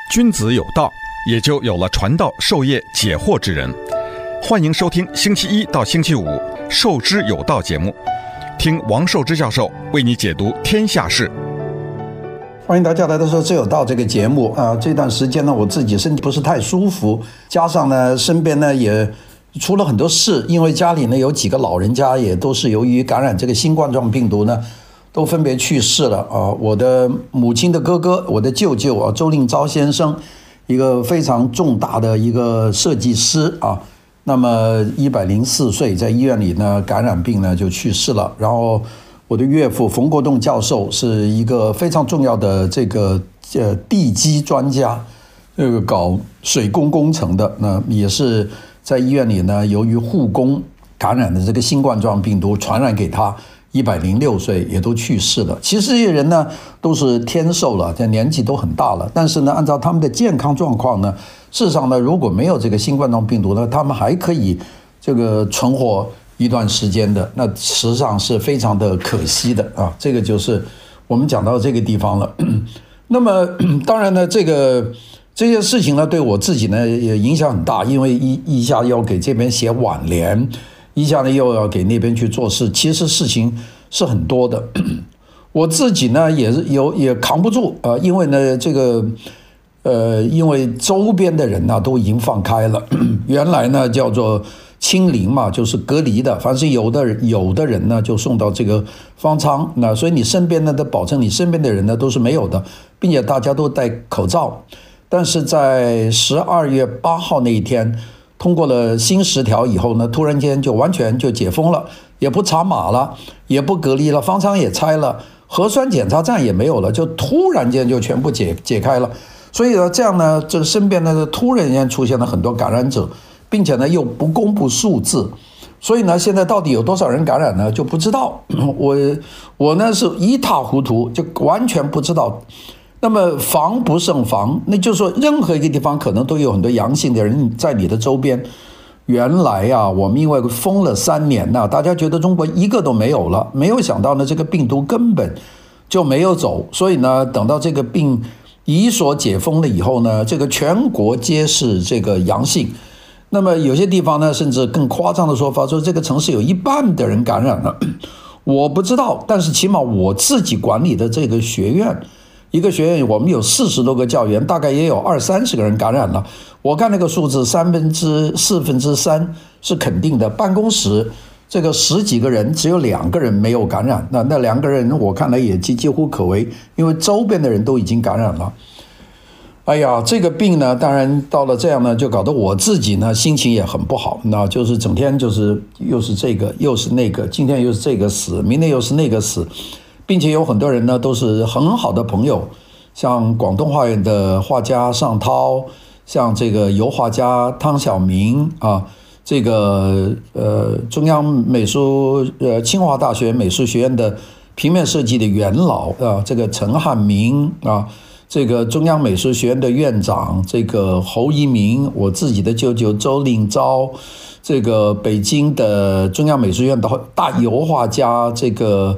君子有道，也就有了传道授业解惑之人。欢迎收听星期一到星期五《授之有道》节目，听王寿之教授为你解读天下事。 欢迎大家来到《授之有道》这个节目啊！这段时间呢，我自己身体不是太舒服，加上呢，身边呢也出了很多事，因为家里呢有几个老人家也都是由于感染这个新冠状病毒呢，都分别去世了啊！我的母亲的哥哥，我的舅舅啊，周令钊先生，一个非常重大的一个设计师啊，那么104岁，在医院里呢感染病呢就去世了。然后我的岳父冯国栋教授是一个非常重要的这个地基专家，搞水工工程的，那也是在医院里呢，由于护工感染的这个新冠状病毒传染给他，106岁也都去世了。其实这些人呢都是天寿了，这年纪都很大了，但是呢，按照他们的健康状况呢，事实上呢，如果没有这个新冠状病毒呢，他们还可以这个存活一段时间的，那实际上是非常的可惜的啊。这个就是我们讲到这个地方了。那么当然呢，这些事情呢，对我自己呢也影响很大，因为一下要给这边写挽联，一下呢又要给那边去做事，其实事情是很多的。我自己呢也扛不住啊，因为呢因为周边的人呢都已经放开了，原来呢叫做清零嘛，就是隔离的，凡是有的人呢就送到这个方舱，那所以你身边呢都保证你身边的人呢都是没有的，并且大家都戴口罩。但是在12月8号那一天通过了新10条以后呢，突然间就完全就解封了，也不查码了，也不隔离了，方舱也拆了，核酸检查站也没有了，就突然间就全部解开了。所以呢，这样呢，这身边呢突然间出现了很多感染者，并且呢又不公布数字，所以呢现在到底有多少人感染呢就不知道。我呢是一塌糊涂，就完全不知道。那么防不胜防，那就是说任何一个地方可能都有很多阳性的人在你的周边。原来啊，我们因为封了3年啊，大家觉得中国一个都没有了，没有想到呢这个病毒根本就没有走，所以呢等到这个病一所解封了以后呢，这个全国皆是这个阳性。那么有些地方呢甚至更夸张的说法，说这个城市有1半的人感染了。我不知道，但是起码我自己管理的这个学院，一个学院我们有40多个教员，大概也有20-30个人感染了。我看那个数字3/4是肯定的，办公室这个10几个人只有2个人没有感染，那2个人我看来也几乎可为，因为周边的人都已经感染了。哎呀，这个病呢，当然到了这样呢，就搞得我自己呢心情也很不好，那就是整天就是又是这个又是那个，今天又是这个死，明天又是那个死，并且有很多人呢都是很好的朋友，像广东画院的画家尚涛，像这个油画家汤晓明啊，这个中央美术清华大学美术学院的平面设计的元老啊，这个陈汉明啊，这个中央美术学院的院长这个侯一鸣，我自己的舅舅周令钊，这个北京的中央美术院的大油画家，这个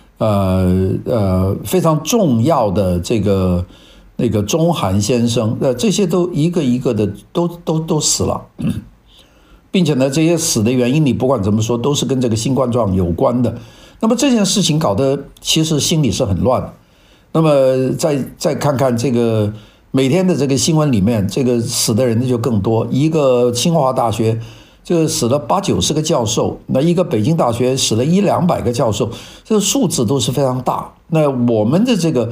非常重要的这个那个钟涵先生，这些都一个一个的都死了，并且呢，这些死的原因你不管怎么说都是跟这个新冠状有关的。那么这件事情搞得其实心里是很乱。那么再看看这个每天的这个新闻里面，这个死的人就更多。一个清华大学就死了80-90个教授，那一个北京大学死了100-200个教授，这个数字都是非常大。那我们的这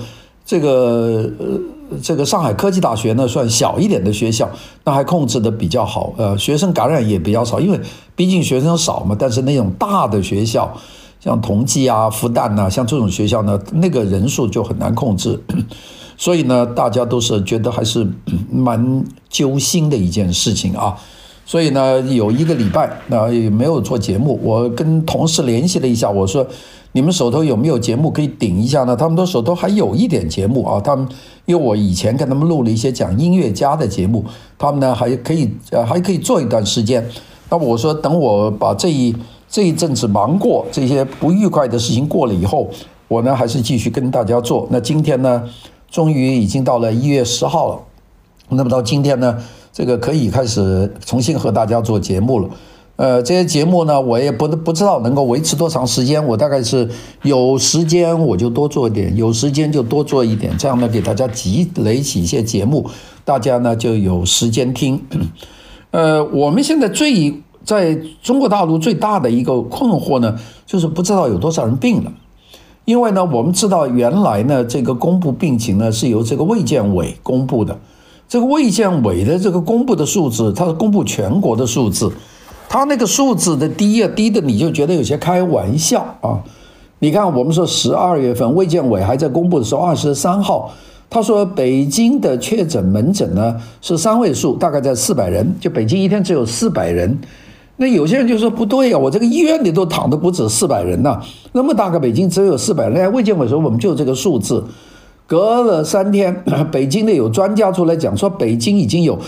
个上海科技大学呢，算小一点的学校，那还控制的比较好，学生感染也比较少，因为毕竟学生少嘛。但是那种大的学校，像同济啊、复旦啊，像这种学校呢，那个人数就很难控制。所以呢，大家都是觉得还是蛮揪心的一件事情啊。所以呢，有1个礼拜也没有做节目，我跟同事联系了一下，我说你们手头有没有节目可以顶一下呢？他们都手头还有一点节目啊，他们因为我以前跟他们录了一些讲音乐家的节目，他们呢还可以做一段时间。那么我说等我把这一阵子忙过，这些不愉快的事情过了以后，我呢还是继续跟大家做。那今天呢，终于已经到了1月10号了。 那么到今天呢，这个可以开始重新和大家做节目了。这些节目呢，我也不知道能够维持多长时间，我大概是有时间我就多做一点，有时间就多做一点，这样呢给大家积累起一些节目，大家呢就有时间听。我们现在在中国大陆最大的一个困惑呢，就是不知道有多少人病了。因为呢，我们知道原来呢，这个公布病情呢是由这个卫健委公布的，这个卫健委的这个公布的数字，它是公布全国的数字。他那个数字的低的你就觉得有些开玩笑啊！你看，我们说12月份卫健委还在公布的时候，23号，他说北京的确诊门诊呢是3位数，大概在400人，就北京一天只有400人。那有些人就说不对啊，我这个医院里都躺的不止400人呐，那么大个北京只有400人。卫健委说我们就这个数字。隔了3天，北京的有专家出来讲说，北京已经有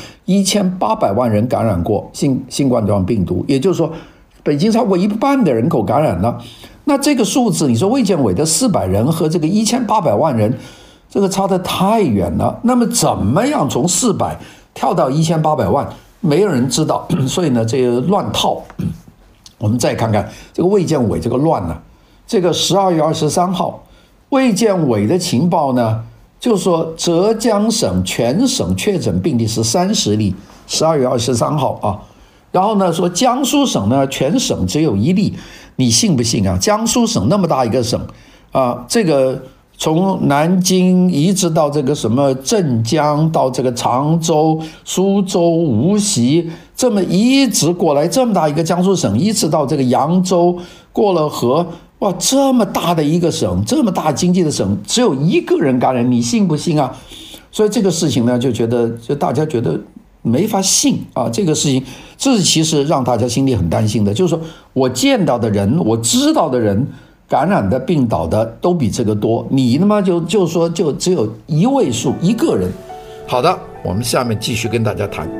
1800万人感染过新冠状病毒，也就是说，北京超过1半的人口感染了。那这个数字，你说卫健委的400人和这个1800万人，这个差得太远了。那么怎么样从400跳到1800万，没有人知道。所以呢，这个乱套。我们再看看这个卫健委这个乱呢，这个12月23号。卫健委的情报呢，就说浙江省全省确诊病例是30例，12月23号啊。然后呢，说江苏省呢，全省只有1例，你信不信啊？江苏省那么大一个省啊，这个从南京一直到这个什么镇江，到这个常州、苏州、无锡，这么一直过来，这么大一个江苏省，一直到这个扬州，过了河。哇，这么大的一个省，这么大经济的省，只有1个人感染，你信不信啊？所以这个事情呢，就大家觉得没法信啊。这个事情，这是其实让大家心里很担心的，就是说我见到的人，我知道的人感染的、病倒的都比这个多，你他妈就说就只有1位数1个人。好的，我们下面继续跟大家谈。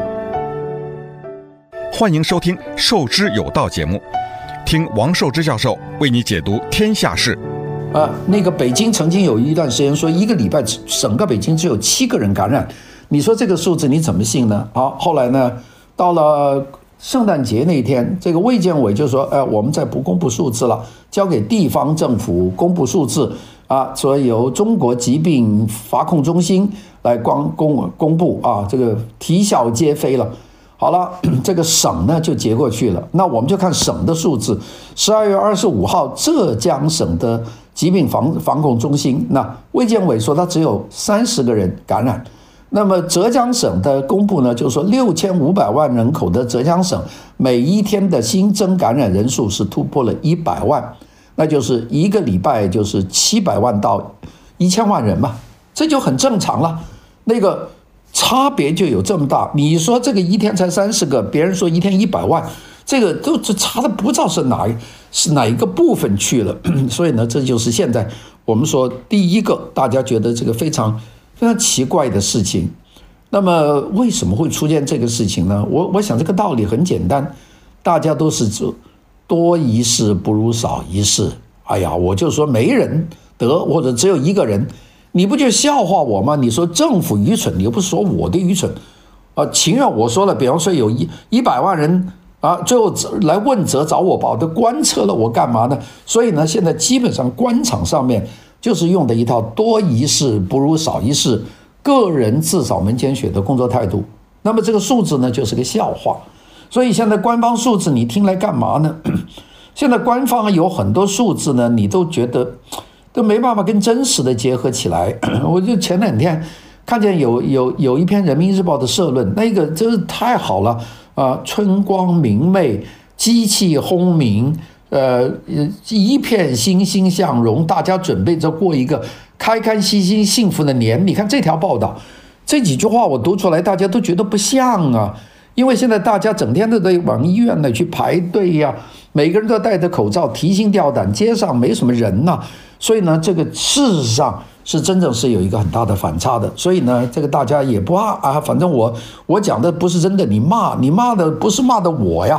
欢迎收听《受之有道》节目。听王寿之教授为你解读天下事。 那个北京曾经有一段时间说1个礼拜整个北京只有7个人感染，你说这个数字你怎么信呢？好，后来呢，到了圣诞节那一天，这个卫健委就说，我们再不公布数字了，交给地方政府公布数字啊，所以由中国疾病防控中心来公布啊，这个啼笑皆非了。好了，这个省呢就截过去了。那我们就看省的数字。12月25号，浙江省的疾病防控中心，那卫健委说它只有30个人感染。那么浙江省的公布呢，就是说6500万人口的浙江省，每一天的新增感染人数是突破了100万，那就是1个礼拜就是700万到1000万人嘛，这就很正常了。那个差别就有这么大，你说这个一天才30个，别人说一天100万，这个都差的不知道是哪一个部分去了。所以呢，这就是现在我们说第一个大家觉得这个非常非常奇怪的事情。那么为什么会出现这个事情呢？我想这个道理很简单，大家都是多一事不如少一事。哎呀，我就说没人得，或者只有1个人。你不就笑话我吗？你说政府愚蠢，你又不说我的愚蠢，情愿我说了，比方说有100万人啊，最后来问责找我，把我的官撤了，我干嘛呢？所以呢，现在基本上官场上面就是用的一套多一事不如少一事，个人自扫门前雪的工作态度。那么这个数字呢，就是个笑话。所以现在官方数字你听来干嘛呢？现在官方有很多数字呢，你都觉得都没办法跟真实的结合起来。我就前2天看见有一篇人民日报的社论，那个真是太好了啊！春光明媚，机器轰鸣，一片欣欣向荣，大家准备着过一个开开心心幸福的年。你看这条报道，这几句话我读出来，大家都觉得不像啊。因为现在大家整天都得往医院呢去排队呀，每个人都戴着口罩，提心吊胆，街上没什么人呐。所以呢，这个事实上是真正是有一个很大的反差的。所以呢，这个大家也不怕啊，反正我讲的不是真的，你骂的不是骂的我呀，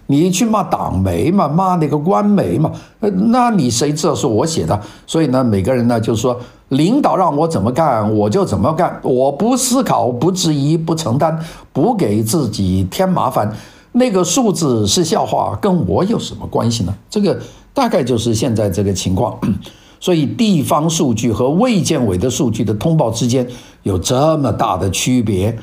你去骂党媒嘛，骂那个官媒嘛，那你谁知道是我写的？所以呢，每个人呢就是说，领导让我怎么干，我就怎么干，我不思考，不质疑，不承担，不给自己添麻烦。那个数字是笑话，跟我有什么关系呢？这个大概就是现在这个情况。所以地方数据和卫健委的数据的通报之间有这么大的区别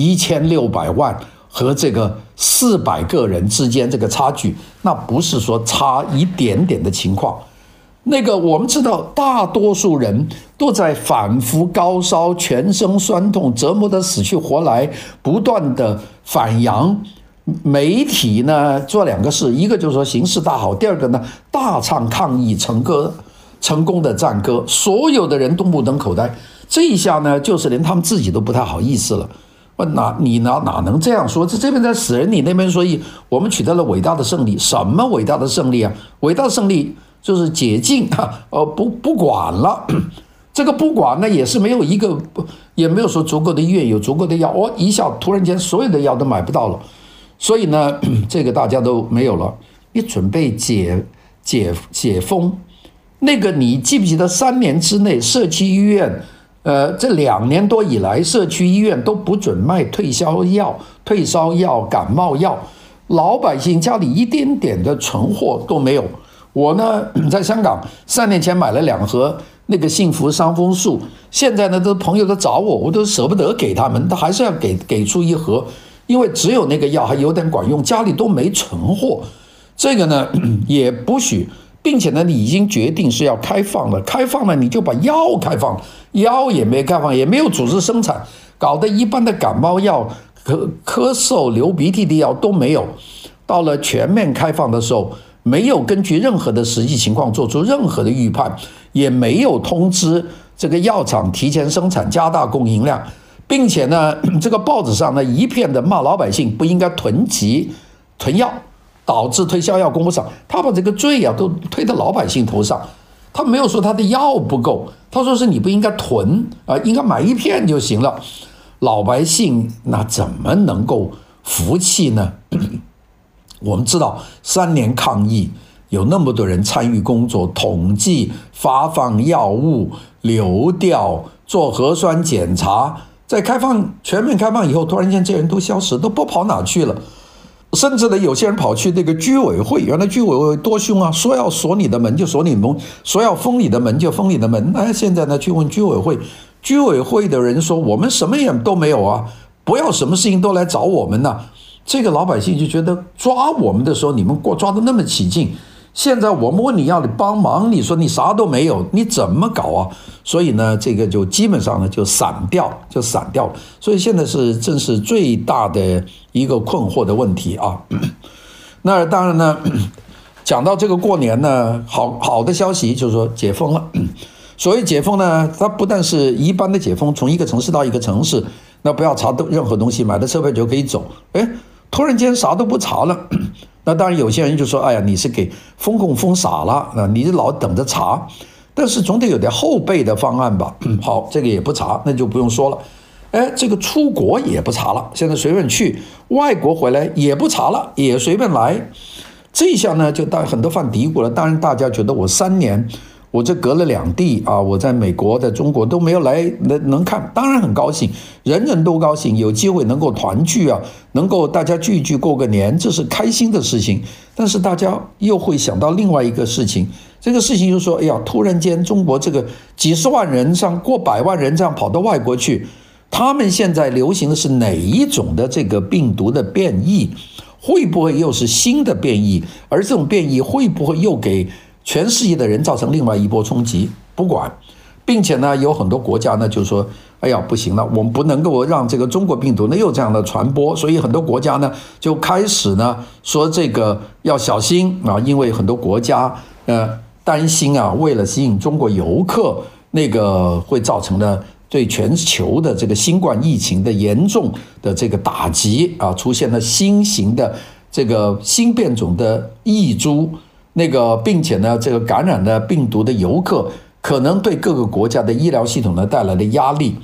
，1600万和这个400个人之间这个差距，那不是说差一点点的情况。那个我们知道，大多数人都在反复高烧、全身酸痛、折磨得死去活来，不断的反阳。媒体呢做2个事，一个就是说形势大好，第二个呢大唱抗疫成功的战歌，所有的人都目瞪口呆。这一下呢，就是连他们自己都不太好意思了。你哪能这样说？这边在死人，你那边说我们取得了伟大的胜利。什么伟大的胜利啊？伟大的胜利就是解禁不管了。这个不管呢，也是没有说足够的医院有足够的药，一下突然间所有的药都买不到了。所以呢，这个大家都没有了。你准备解封，那个你记不记得3年之内社区医院？这2年多以来，社区医院都不准卖退烧药、感冒药，老百姓家里一点点的存货都没有。我呢，在香港3年前买了2盒那个幸福伤风素，现在呢，都朋友都找我都舍不得给他们，他还是要给出1盒，因为只有那个药还有点管用，家里都没存货。这个呢，也不许。并且呢，你已经决定是要开放了，你就把药开放，药也没开放，也没有组织生产，搞得一般的感冒药、咳嗽、流鼻涕的药都没有。到了全面开放的时候，没有根据任何的实际情况做出任何的预判，也没有通知这个药厂提前生产、加大供应量，并且呢，这个报纸上呢一片的骂老百姓不应该囤药。导致推销药供不上，他把这个罪都推到老百姓头上。他没有说他的药不够，他说是你不应该囤应该买1片就行了。老百姓那怎么能够服气呢？我们知道3年抗疫，有那么多人参与工作，统计、发放药物、流调、做核酸检查，在全面开放以后，突然间这些人都消失，都不跑哪去了。甚至呢，有些人跑去那个居委会，原来居委会多凶啊，说要锁你的门就锁你门，说要封你的门就封你的门。现在呢，去问居委会，居委会的人说我们什么也都没有啊，不要什么事情都来找我们呢。这个老百姓就觉得抓我们的时候你们抓得那么起劲，现在我们问你要你帮忙，你说你啥都没有，你怎么搞啊？所以呢，这个就基本上呢就散掉了。所以现在正是最大的一个困惑的问题啊。那当然呢，讲到这个过年呢，好的消息就是说解封了。所谓解封呢，它不但是一般的解封，从一个城市到一个城市，那不要查任何东西，买的车票就可以走。突然间啥都不查了。那当然有些人就说，哎呀，你是给封控封傻了，你老等着查。但是总得有点后备的方案吧。好，这个也不查，那就不用说了。这个出国也不查了，现在随便去，外国回来也不查了，也随便来。这一下呢，就很多犯嘀咕了。当然大家觉得我3年，我这隔了2地啊，我在美国在中国都没有来能看，当然很高兴，人人都高兴，有机会能够团聚啊，能够大家聚一聚过个年，这是开心的事情。但是大家又会想到另外一个事情，这个事情就是说，哎呀，突然间中国这个几十万人过100万人这样跑到外国去，他们现在流行的是哪一种的这个病毒的变异？会不会又是新的变异？而这种变异会不会又给全世界的人造成另外一波冲击？不管，并且呢，有很多国家呢就说，哎呀，不行了，我们不能够让这个中国病毒呢又这样的传播，所以很多国家呢就开始呢说这个要小心啊，因为很多国家担心啊，为了吸引中国游客，那个会造成的对全球的这个新冠疫情的严重的这个打击啊，出现了新型的这个新变种的异株，并且呢，这个感染的病毒的游客可能对各个国家的医疗系统呢带来的压力。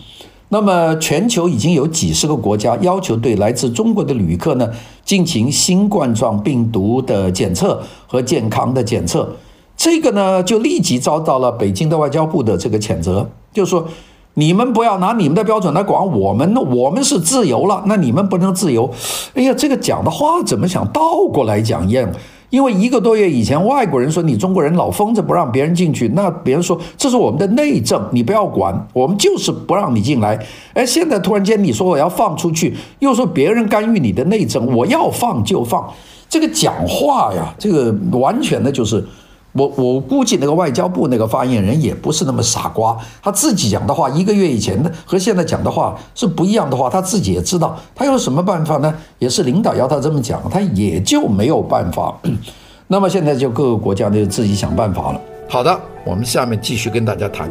那么全球已经有几十个国家要求对来自中国的旅客呢进行新冠状病毒的检测和健康的检测。这个呢就立即遭到了北京的外交部的这个谴责，就是说你们不要拿你们的标准来管我们，我们是自由了，那你们不能自由。哎呀，这个讲的话怎么想倒过来讲一样？因为1个多月以前，外国人说你中国人老疯着不让别人进去，那别人说这是我们的内政，你不要管，我们就是不让你进来。哎，现在突然间你说我要放出去，又说别人干预你的内政，我要放就放，这个讲话呀，这个完全的就是。我估计那个外交部那个发言人也不是那么傻瓜，他自己讲的话1个月以前的和现在讲的话是不一样的话，他自己也知道，他有什么办法呢？也是领导要他这么讲，他也就没有办法。那么现在就各个国家就自己想办法了。好的，我们下面继续跟大家谈。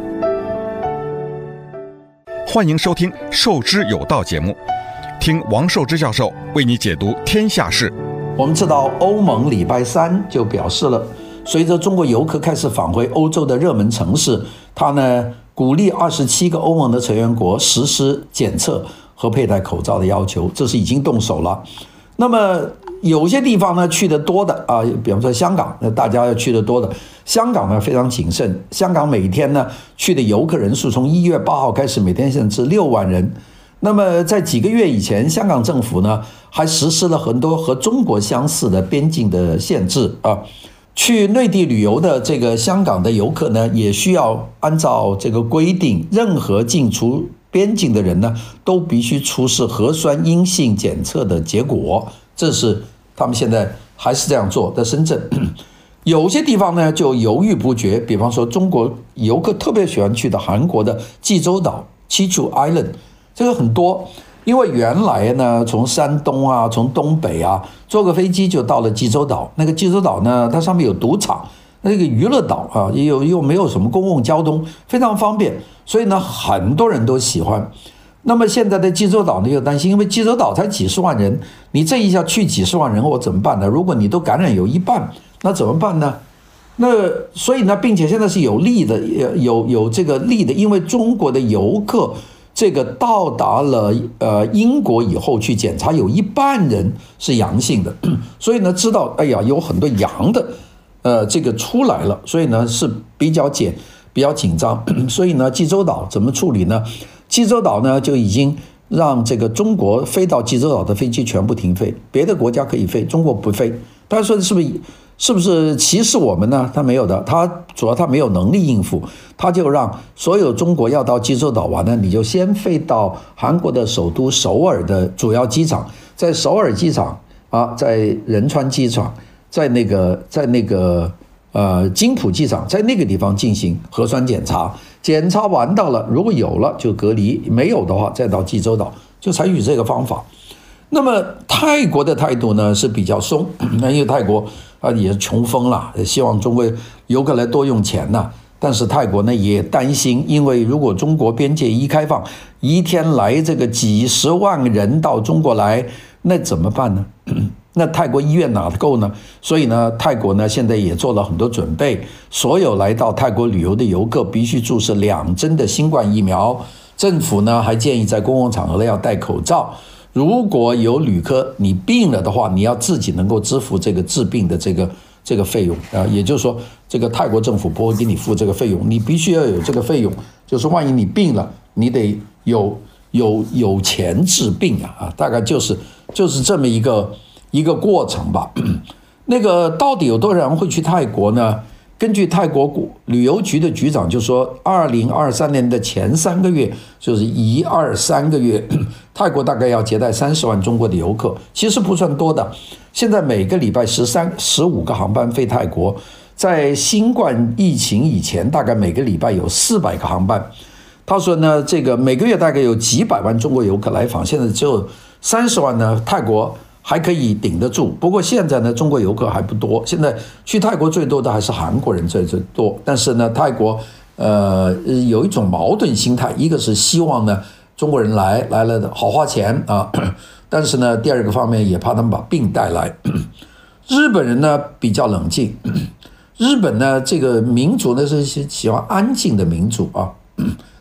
欢迎收听《受之有道》节目，听王寿之教授为你解读天下事。 我们知道欧盟礼拜3就表示了，随着中国游客开始返回欧洲的热门城市，他呢鼓励27个欧盟的成员国实施检测和佩戴口罩的要求，这是已经动手了。那么有些地方呢去得多的啊，比方说香港，大家要去得多的，香港呢非常谨慎，香港每天呢去的游客人数从1月8号开始每天限制6万人。那么在几个月以前，香港政府呢还实施了很多和中国相似的边境的限制啊。去内地旅游的这个香港的游客呢，也需要按照这个规定，任何进出边境的人呢，都必须出示核酸阴性检测的结果。这是他们现在还是这样做，在深圳。有些地方呢就犹豫不决，比方说中国游客特别喜欢去的韩国的济州岛 Jeju Island， 这个很多。因为原来呢，从山东啊，从东北啊，坐个飞机就到了济州岛。那个济州岛呢，它上面有赌场，那个娱乐岛啊，又没有什么公共交通，非常方便，所以呢，很多人都喜欢。那么现在的济州岛呢，又担心，因为济州岛才几十万人，你这一下去几十万人，我怎么办呢？如果你都感染有1半，那怎么办呢？那所以呢，并且现在是有利的，有这个利的，因为中国的游客。这个到达了英国以后去检查，有1半人是阳性的，所以呢知道哎呀有很多阳的这个出来了，所以呢是比较紧张，所以呢济州岛怎么处理呢？济州岛呢就已经让这个中国飞到济州岛的飞机全部停飞，别的国家可以飞，中国不飞。大家说是不是歧视我们呢？他没有的，他主要他没有能力应付，他就让所有中国要到济州岛玩呢，你就先飞到韩国的首都首尔的主要机场，在首尔机场啊，在仁川机场，在那个金浦机场，在那个地方进行核酸检查，检查完到了，如果有了就隔离，没有的话再到济州岛，就采取这个方法。那么泰国的态度呢是比较松，因为泰国也是穷疯了，希望中国游客来多用钱呢。但是泰国呢也担心，因为如果中国边界一开放，一天来这个几十万人到中国来，那怎么办呢？那泰国医院哪够呢？所以呢，泰国呢现在也做了很多准备，所有来到泰国旅游的游客必须注射2针的新冠疫苗。政府呢还建议在公共场合要戴口罩。如果有旅客你病了的话，你要自己能够支付这个治病的这个费用啊，也就是说，这个泰国政府不会给你付这个费用，你必须要有这个费用，就是万一你病了，你得有钱治病啊，大概就是这么一个过程吧。那个到底有多少人会去泰国呢？根据泰国旅游局的局长就说，2023年的前3个月，就是1、2、3个月，泰国大概要接待30万中国的游客，其实不算多的。现在每个礼拜15个航班飞泰国，在新冠疫情以前，大概每个礼拜有400个航班。他说呢，这个每个月大概有几百万中国游客来访，现在只有30万呢，泰国还可以顶得住。不过现在呢，中国游客还不多，现在去泰国最多的还是韩国人最多。但是呢，泰国有一种矛盾心态，一个是希望呢中国人来了好花钱啊，但是呢第二个方面也怕他们把病带来。日本人呢比较冷静，日本呢这个民族呢是喜欢安静的民族啊，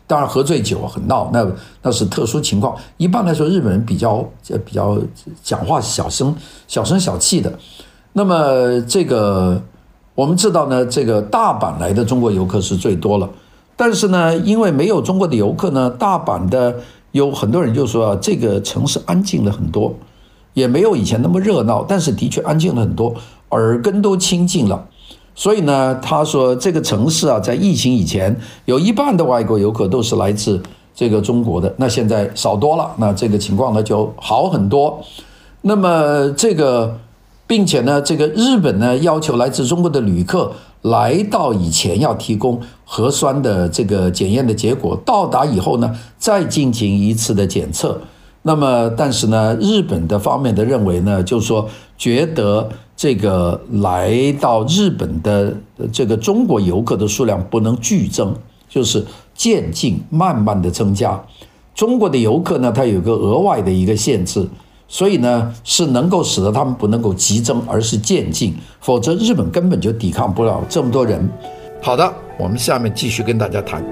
当然喝醉酒很闹，那是特殊情况。一般来说，日本人比较讲话小声小气的。那么这个我们知道呢，这个大阪来的中国游客是最多了，但是呢，因为没有中国的游客呢，大阪的有很多人就说这个城市安静了很多，也没有以前那么热闹，但是的确安静了很多，耳根都清净了。所以呢，他说这个城市啊，在疫情以前有一半的外国游客都是来自这个中国的，那现在少多了，那这个情况呢就好很多。那么这个并且呢，这个日本呢要求来自中国的旅客来到以前要提供核酸的这个检验的结果，到达以后呢再进行一次的检测。那么但是呢，日本的方面的认为呢，就是说觉得这个来到日本的这个中国游客的数量不能剧增，就是渐进慢慢的增加。中国的游客呢，它有个额外的一个限制，所以呢是能够使得他们不能够急增，而是渐进，否则日本根本就抵抗不了这么多人。好的，我们下面继续跟大家谈。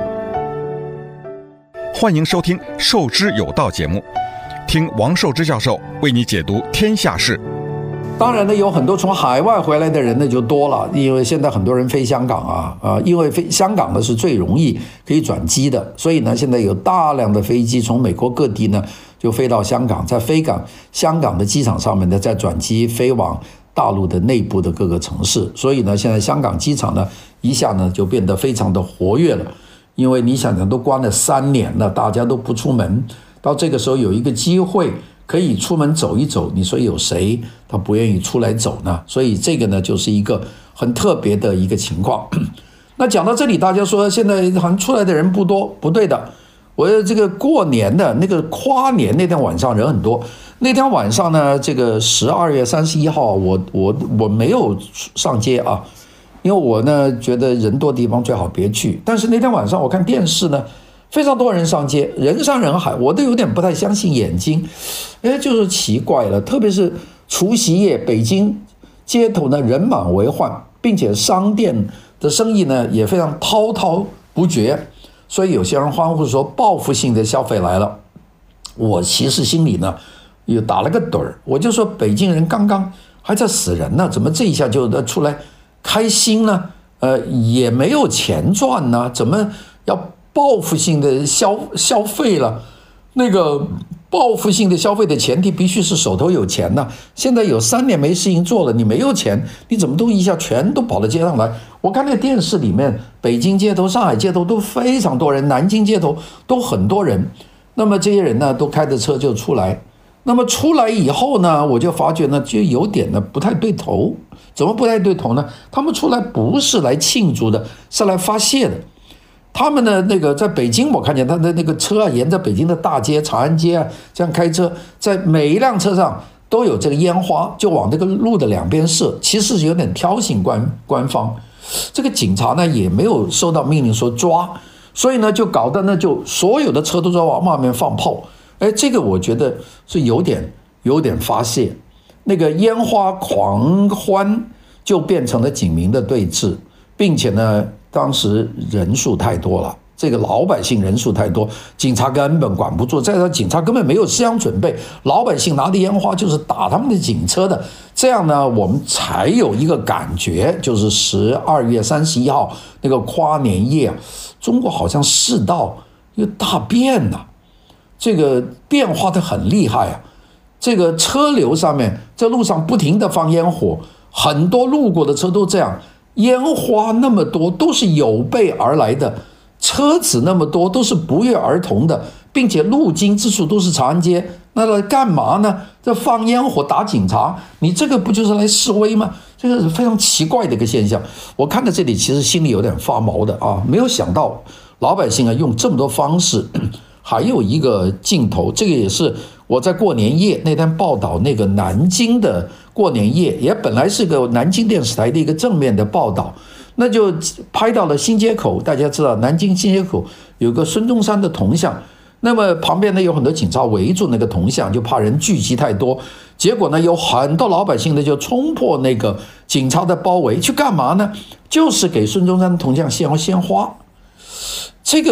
欢迎收听《授之有道》节目，听王寿之教授为你解读天下事。 当然呢，有很多从海外回来的人呢就多了，因为现在很多人飞香港因为香港呢是最容易可以转机的，所以呢现在有大量的飞机从美国各地呢就飞到香港，在香港的机场上面呢再转机飞往大陆的内部的各个城市，所以呢现在香港机场呢一下呢就变得非常的活跃了。因为你想想都关了3年了，大家都不出门，到这个时候有一个机会可以出门走一走，你说有谁他不愿意出来走呢？所以这个呢就是一个很特别的一个情况。那讲到这里，大家说现在好像出来的人不多，不对的。我这个过年的那个跨年那天晚上人很多，那天晚上呢，这个12月31号，我没有上街啊。因为我呢觉得人多的地方最好别去，但是那天晚上我看电视呢，非常多人上街，人山人海，我都有点不太相信眼睛，就是奇怪了，特别是除夕夜，北京街头呢人满为患，并且商店的生意呢也非常滔滔不绝，所以有些人欢呼说报复性的消费来了。我其实心里呢又打了个盹儿，我就说北京人刚刚还在死人呢，怎么这一下就出来开心呢？也没有钱赚呢，怎么要报复性的消费了？那个报复性的消费的前提必须是手头有钱呢。现在有3年没事情做了，你没有钱，你怎么都一下全都跑到街上来？我看那电视里面，北京街头、上海街头都非常多人，南京街头都很多人。那么这些人呢，都开着车就出来。那么出来以后呢，我就发觉呢，就有点呢不太对头。怎么不太对头呢？他们出来不是来庆祝的，是来发泄的。他们的那个在北京，我看见他的那个车啊，沿着北京的大街、长安街啊，这样开车，在每一辆车上都有这个烟花，就往这个路的两边射，其实是有点挑衅官方。这个警察呢也没有收到命令说抓，所以呢就搞得呢就所有的车都在往外面放炮。这个我觉得是有点发泄。那个烟花狂欢就变成了警民的对峙，并且呢，当时人数太多了，这个老百姓人数太多，警察根本管不住。再说警察根本没有思想准备，老百姓拿着烟花就是打他们的警车的。这样呢，我们才有一个感觉，就是12月31号那个跨年夜啊，中国好像世道又大变了，这个变化得很厉害啊。这个车流上面，在路上不停地放烟火，很多路过的车都这样，烟花那么多，都是有备而来的，车子那么多，都是不约而同的，并且路经之处都是长安街，那来干嘛呢？这放烟火打警察，你这个不就是来示威吗？这个是非常奇怪的一个现象。我看到这里其实心里有点发毛的啊，没有想到老百姓啊用这么多方式。还有一个镜头，这个也是我在过年夜那天报道那个南京的过年夜，也本来是个南京电视台的一个正面的报道，那就拍到了新街口。大家知道南京新街口有个孙中山的铜像，那么旁边呢有很多警察围住那个铜像，就怕人聚集太多，结果呢有很多老百姓呢就冲破那个警察的包围，去干嘛呢？就是给孙中山铜像献花。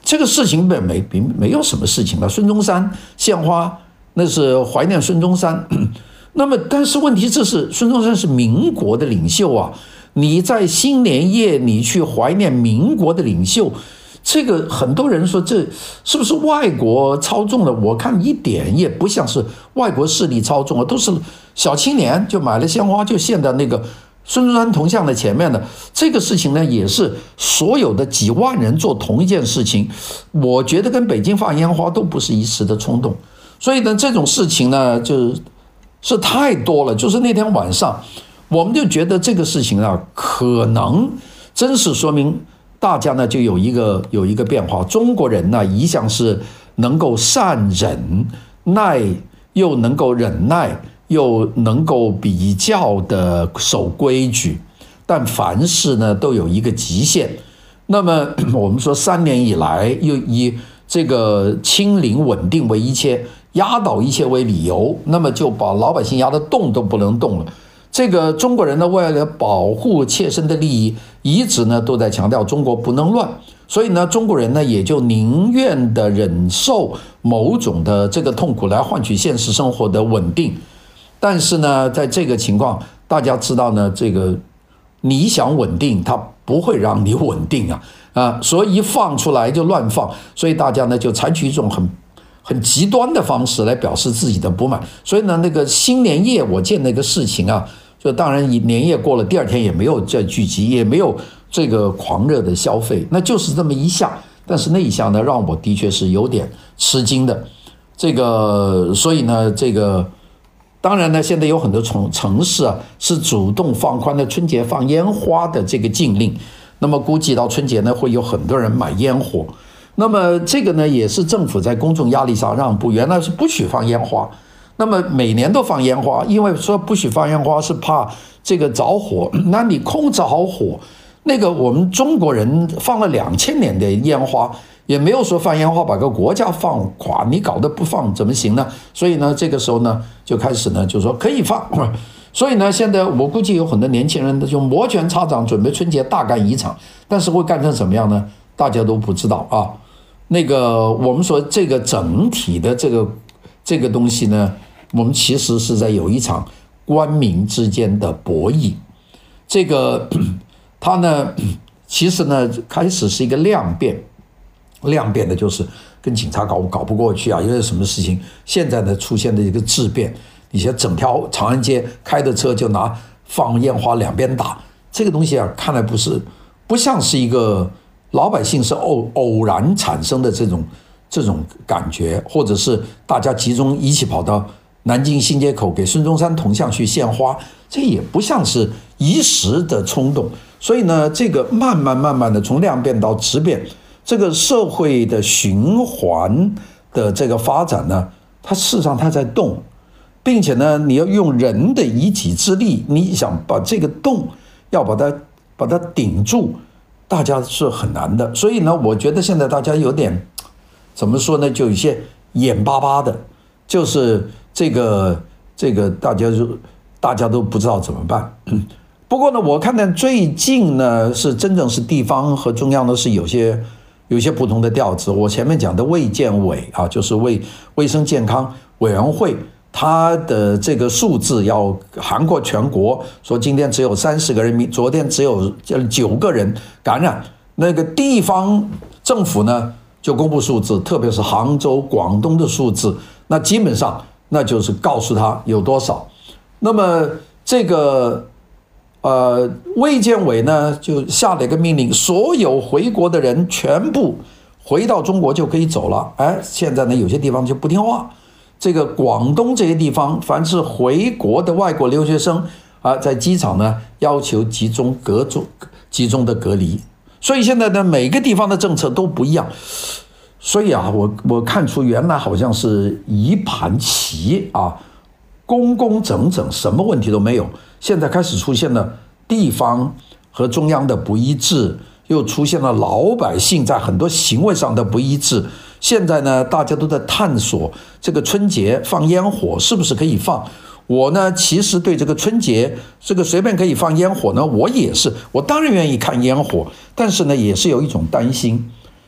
这个事情没有什么事情了。孙中山献花，那是怀念孙中山。那么，但是问题这是孙中山是民国的领袖啊，你在新年夜你去怀念民国的领袖，这个很多人说这是不是外国操纵了？我看一点也不像是外国势力操纵啊，都是小青年就买了鲜花就献到那个孙中山铜像的前面的。这个事情呢，也是所有的几万人做同一件事情，我觉得跟北京放烟花都不是一时的冲动。所以呢，这种事情呢，就是太多了。就是那天晚上，我们就觉得这个事情啊，可能真是说明大家呢就有一个变化。中国人呢一向是能够善忍耐，又能够忍耐，又能够比较的守规矩，但凡事呢都有一个极限。那么我们说3年以来，又以这个清零稳定为一切，压倒一切为理由，那么就把老百姓压得动都不能动了。这个中国人呢，为了保护切身的利益，一直呢都在强调中国不能乱，所以呢，中国人呢也就宁愿的忍受某种的这个痛苦来换取现实生活的稳定。但是呢，在这个情况，大家知道呢，这个你想稳定，它不会让你稳定啊，所以一放出来就乱放，所以大家呢就采取一种很极端的方式来表示自己的不满。所以呢，那个新年夜我见那个事情啊，就当然年夜过了，第二天也没有再聚集，也没有这个狂热的消费，那就是这么一下。但是那一下呢，让我的确是有点吃惊的。这个，所以呢，这个当然呢，现在有很多城市啊是主动放宽了春节放烟花的这个禁令。那么估计到春节呢，会有很多人买烟火。那么这个呢，也是政府在公众压力下让步，原来是不许放烟花。那么每年都放烟花，因为说不许放烟花是怕这个着火，那你控制好火。那个我们中国人放了2000年的烟花，也没有说放烟花把个国家放垮，你搞得不放怎么行呢？所以呢，这个时候呢就开始呢就说可以放。所以呢，现在我估计有很多年轻人就摩拳擦掌，准备春节大干一场，但是会干成什么样呢？大家都不知道啊。那个我们说这个整体的这个东西呢，我们其实是在有一场官民之间的博弈。这个它呢，其实呢开始是一个量变的就是跟警察搞不过去啊，因为什么事情？现在呢出现的一个质变，你像整条长安街开的车就拿放烟花两边打，这个东西啊，看来不像是一个老百姓是偶然产生的这种感觉，或者是大家集中一起跑到南京新街口给孙中山铜像去献花，这也不像是一时的冲动。所以呢，这个慢慢的从量变到质变，这个社会的循环的这个发展呢，它事实上它在动，并且呢，你要用人的一己之力，你想把这个动要把它顶住，大家是很难的。所以呢，我觉得现在大家有点怎么说呢，就有些眼巴巴的，就是这个大家都不知道怎么办。不过呢，我看到最近呢是真正是地方和中央呢是有些不同的调子。我前面讲的卫健委啊，就是卫生健康委员会，它的这个数字要涵盖全国，说今天只有30个人，昨天只有9个人感染。那个地方政府呢就公布数字，特别是杭州、广东的数字，那基本上那就是告诉他有多少。那么这个卫健委呢就下了一个命令，所有回国的人全部回到中国就可以走了。现在呢有些地方就不听话，这个广东这些地方，凡是回国的外国留学生在机场呢要求集中的隔离。所以现在呢每个地方的政策都不一样。所以啊，我看出原来好像是一盘棋啊，工整什么问题都没有。现在开始出现了地方和中央的不一致，又出现了老百姓在很多行为上的不一致。现在呢，大家都在探索这个春节放烟火是不是可以放。我呢，其实对这个春节这个随便可以放烟火呢，我当然愿意看烟火，但是呢，也是有一种担心。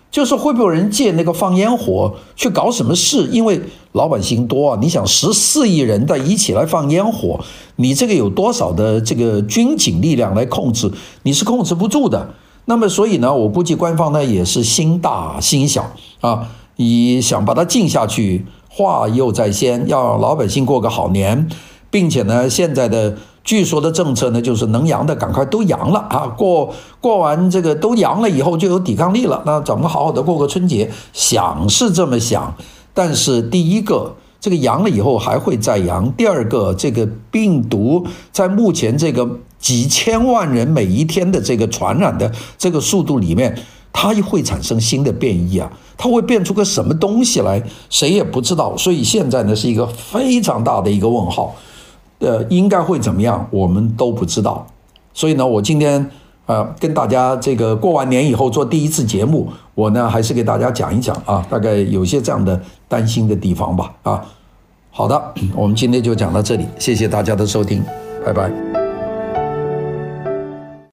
就是会不会有人借那个放烟火去搞什么事？因为老百姓多啊，你想14亿人的一起来放烟火，你这个有多少的这个军警力量来控制？你是控制不住的。那么所以呢，我估计官方呢也是心大心小啊，你想把它禁下去，话又在先，要让老百姓过个好年，并且呢，现在的据说的政策呢，就是能阳的赶快都阳了啊，过完这个都阳了以后就有抵抗力了，那咱们好好的过个春节，想是这么想，但是第一个，这个阳了以后还会再阳；第二个，这个病毒在目前这个几千万人每一天的这个传染的这个速度里面，它会产生新的变异啊，它会变出个什么东西来，谁也不知道。所以现在呢是一个非常大的一个问号。应该会怎么样，我们都不知道。所以呢，我今天跟大家这个过完年以后做第一次节目，我呢还是给大家讲一讲啊，大概有些这样的担心的地方吧啊。好的，我们今天就讲到这里，谢谢大家的收听，拜拜。